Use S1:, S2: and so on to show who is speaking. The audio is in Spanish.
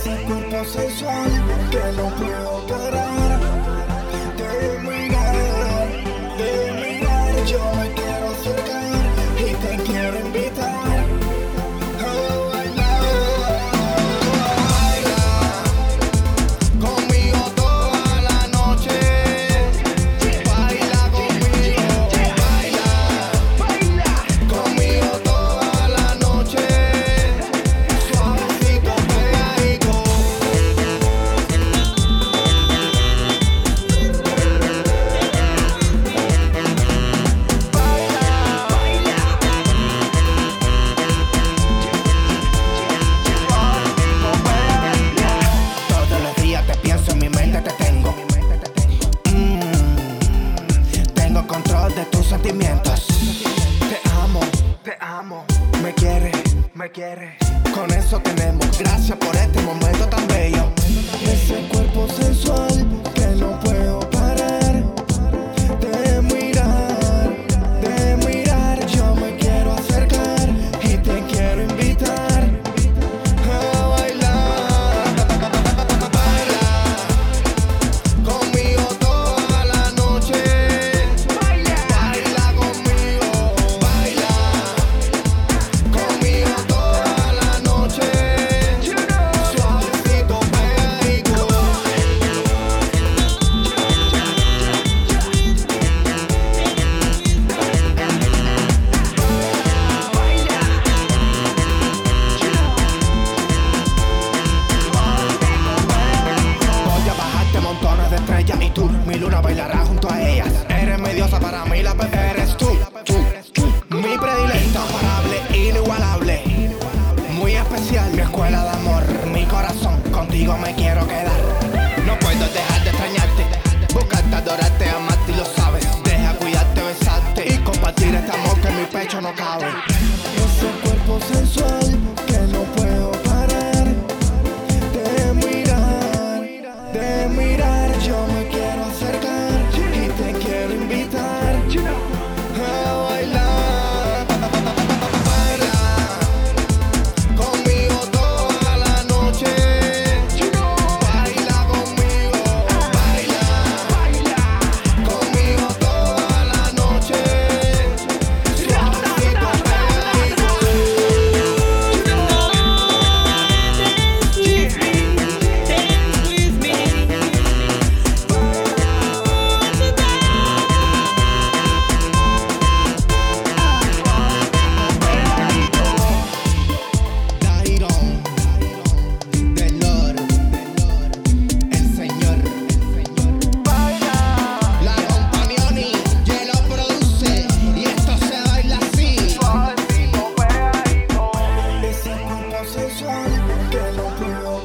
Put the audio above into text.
S1: Ese cuerpo sensual que no puedo parar de mirar, yo me quiero acercar y te quiero invitar a bailar. Baila conmigo toda la noche, baila conmigo, baila conmigo toda la noche, suavecito, pegadito. Todos los días te pienso, en mi mente te tengo. Tengo control de tus sentimientos. Te amo, me quiere. Con eso tenemos. Gracias por este momento tan bello. Ese cuerpo sensual que no puedo parar de mirar, yo me quiero acercar y te quiero invitar a bailar. Baila conmigo toda la noche, baila conmigo, baila conmigo toda la noche, suavecito, pegadito. Voy a bajarte montones de estrellas y tú, mi luna, bailará junto a ellas. Eres mi diosa, para mí la perfecta eres tú. Mi predilecta, imparable, inigualable, muy especial, mi escuela de amor, mi corazón, contigo me quiero quedar. No puedo dejar de extrañarte, buscarte, adorarte, amarte y lo sabes. Deja cuidarte, besarte y compartir este amor que en mi pecho no cabe. Ese cuerpo sensual que no puedo parar de mirar, yo me quiero acercar y te quiero invitar a bailar. Baila conmigo toda la noche, baila conmigo, baila conmigo toda la noche, suavecito, pegadito. Dairon, del Lord, el Señor. La Companioni, ya lo produce y esto se baila así. Ese cuerpo sensual que no puedo